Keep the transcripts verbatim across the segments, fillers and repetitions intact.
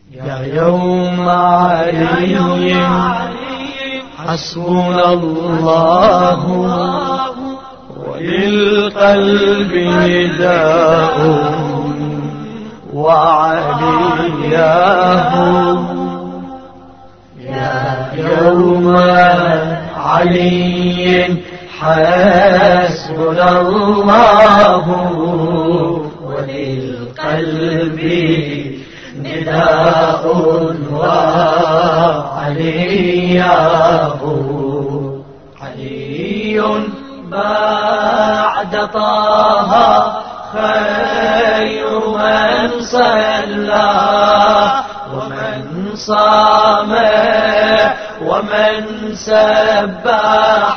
يا يوم علي حسبنا الله وللقلب نداء وعلياه. يا يوم علي حسبنا الله وللقلب نداء وعلياه. علي بعد طه خير من صلى ومن صام ومن سبح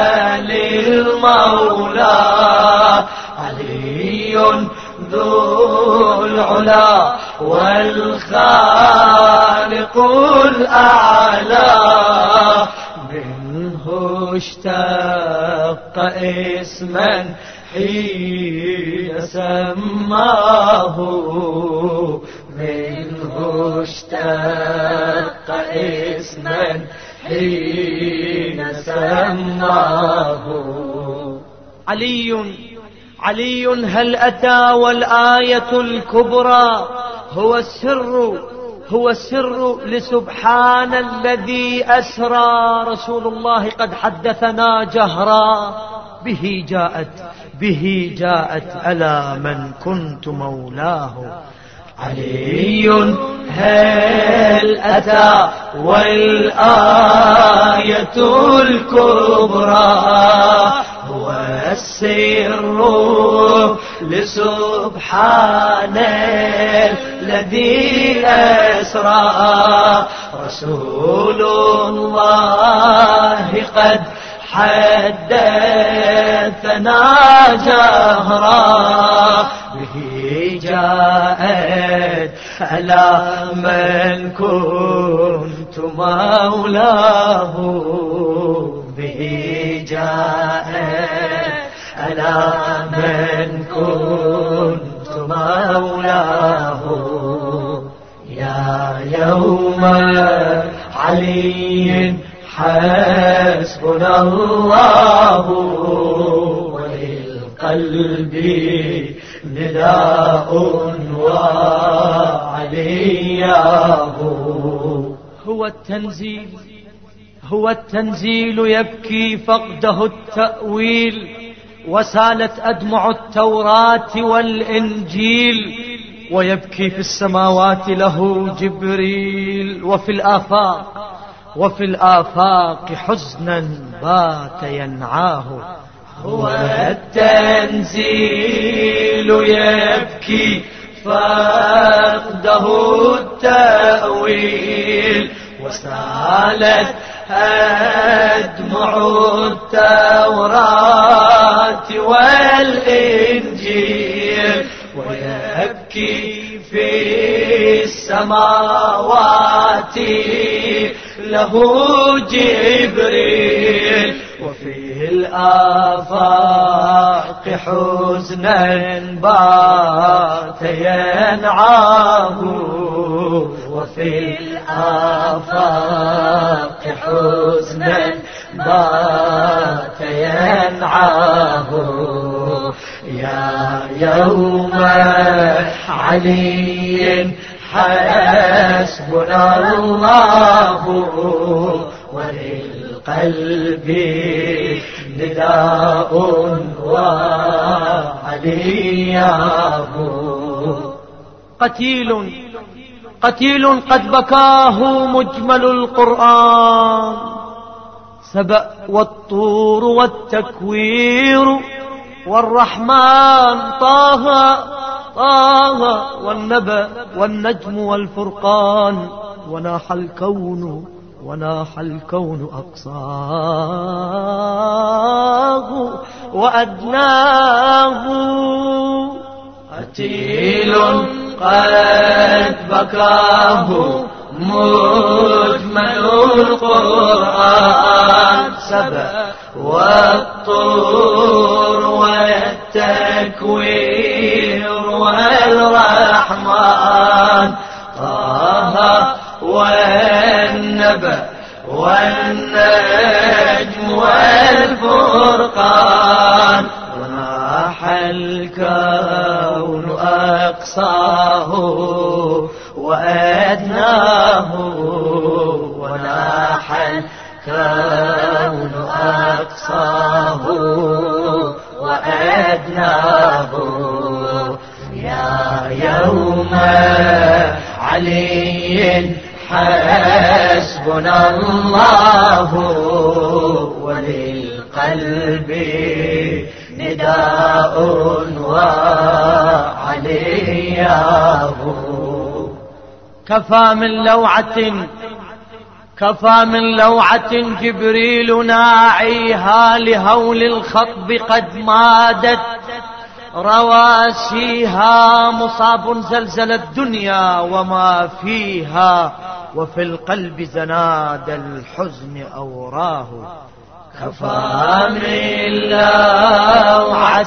للمولى. علي ذو العلا والخالق الأعلى منه اشتق اسما حين سماه. منه اشتق اسما حين سماه. علي علي هل أتى والآية الكبرى هو السر هو السر لسبحان الذي أسرى. رسول الله قد حدثنا جهرا به جاءت به جاءت ألا من كنت مولاه. علي هل أتى والآية الكبرى هو السر لسبحان الذي أسرى. رسول الله قد حدثنا جهرا به جاءت ألا من كنت مولاه. به جاءت ألا من كنت مولاه. يا يوم علي حسبنا الله وللقلب نداء وعلياه. هو التنزيل هو التنزيل يبكي فقده التأويل وسالت أدمع التوراة والإنجيل. ويبكي في السماوات له جبريل وفي الآفاق وفي الآفاق حزنا بات ينعاه. هو التنزيل يبكي فقده التأويل وسالت أدمع التوراة والإنجيل. ويبكي في السماوات له جبريل وفي الآفاق حزنا بات ينعاه. وفي الآفاق حزنا بات ينعاه. يا يوم علي حسبنا الله وللقلب نداء وعلياه. قتيل قتيل قد بكاه مجمل القرآن سبأ والطور والتكوير والرحمن طه طه والنبأ والنجم والفرقان. وناح الكون وناح الكون أقصاه وأدناه. قتيل قد بكاه مجمل القرآن سبأ والطور والتكوير والرحمن طه والنبأ والنجم والفرقان وناح الكون أقصاه وأدناه وناح الكون أقصاه وأدناه يا يوم علي حسبنا الله وللقلب نداء وعلياه كفى من لوعة كفى من لوعة جبريل ناعيها لهول الخطب قد مادت رواسيها مصاب زلزل الدنيا وما فيها وفي القلب زناد الحزن أوراه كفى من لوعة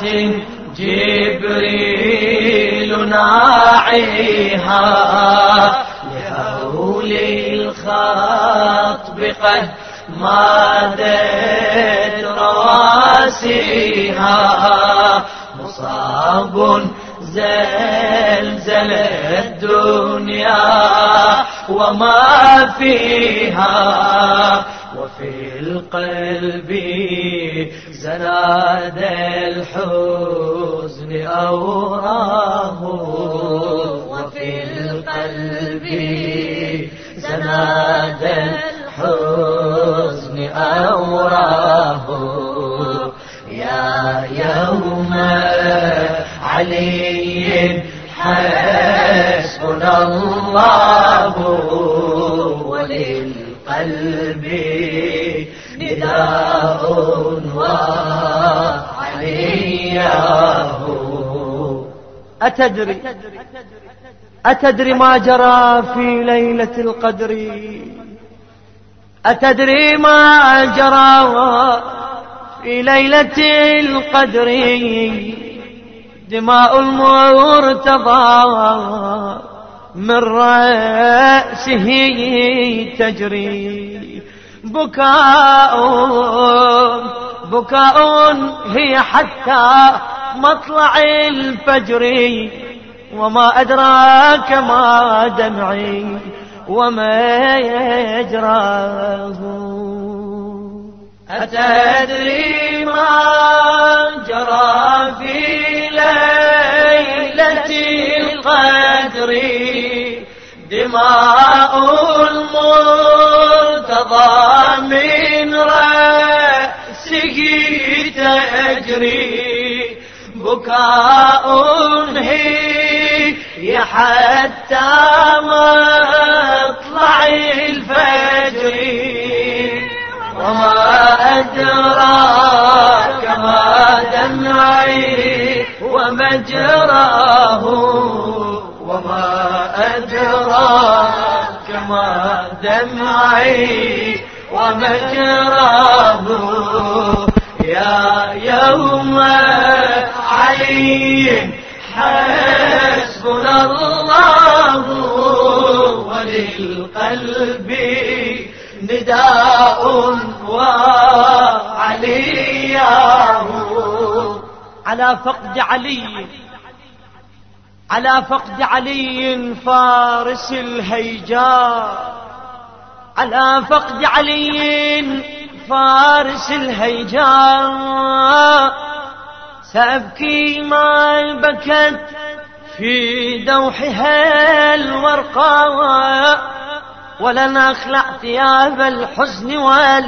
جبريل ناعيها لهول الخطب قد مادت رواسيها مصاب زلزل الدنيا وما فيها وفي القلب زناد الحزن أوراه وفي القلب زناد الحزن أوراه يا يوم علي حسبنا الله وللقلب نداء وعلياه أتدري أتدري ما جرى في ليلة القدر أتدري ما جرى في ليلة القدر دماء المرتضى من رأسه تجري بكاء بكاء هي حتى مطلع الفجر وما أدراك ما دمعي وما يجراه أتدري ما جرى في ليلة القدر دماء المرتضى من رأسه تجري بكاء هي حتى مطلع الفجر وما أدراك ما دمعي ومجراه وما أدراك ما دمعي ومجراه يا يوم علي حسبنا الله وللقلب نداء وعلياه على فقد علي على فقد علي فارس الهيجاء على فقد علي فارس الهيجاء سأبكي ما بكت في دوحها الورقاء ولن أخلع ثياب الحزن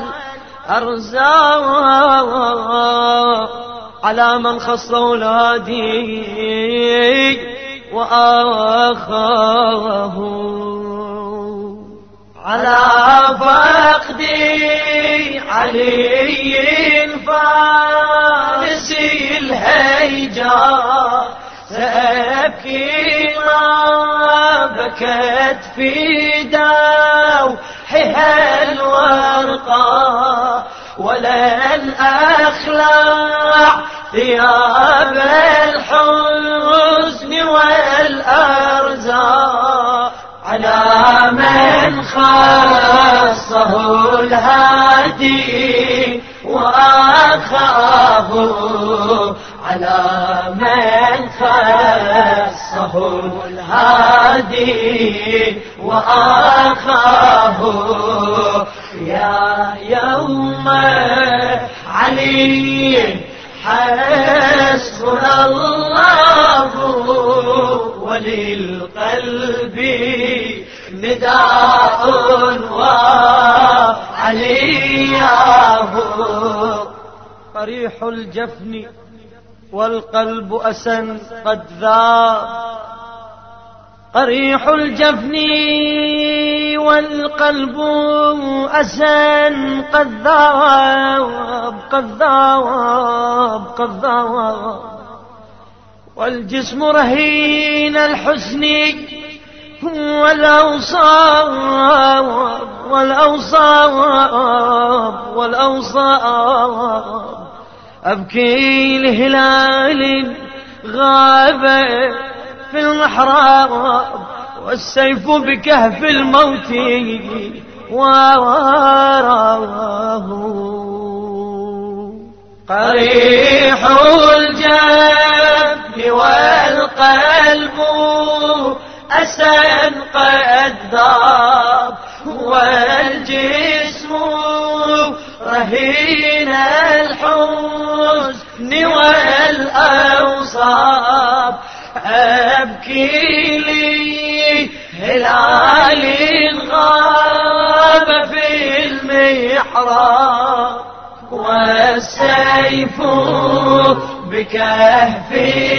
والأرزاق على من خص أولادي وآخاه على فقدي علي فارس الهيجاء سأبكي ما بكت في دوحها الورقاء ولن أخلع ثياب الحزن والأرزاق على من من خصه الهادي وآخاه على من خصه الهادي وآخاه يا يوم علي حسبنا الله وللقلب نداء وعلياه قريح الجفن والقلب أسن قد ذاب قريح الجفن والقلب أسن قد ذاب قد ذاب قد ذاب والجسم رهين الحسن والأوصاب والأوصاب والأوصاب أبكي لهلال غاب في المحراب والسيف بكهف الموت ووراه قريح الجبن والقلب أسن قد ذاب والجسم رهين الحزن والأوصاب أبكي لي هلال غاب في المحراب والسيف بكهف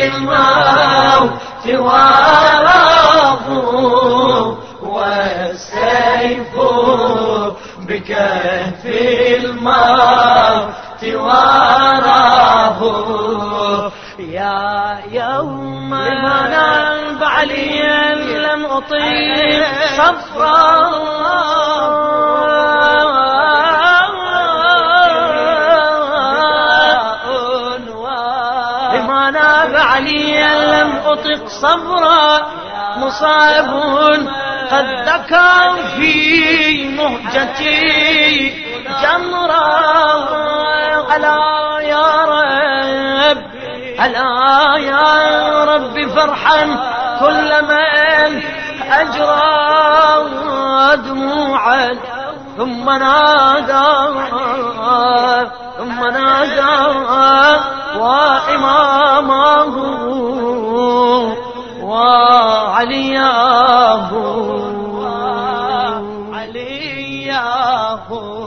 الموت وراه والسيف بكهف الموت وراه يا يوم لما بعليا لم أطيق صفرا لما بعليا لم أطق صبرا مصاب قد ذكر في مهجتي جمرا ألا يا رب ألا يا رب فرحا كل من أجرى دموعا ثم نادى ثم نادى وإمامه وعلياه علياه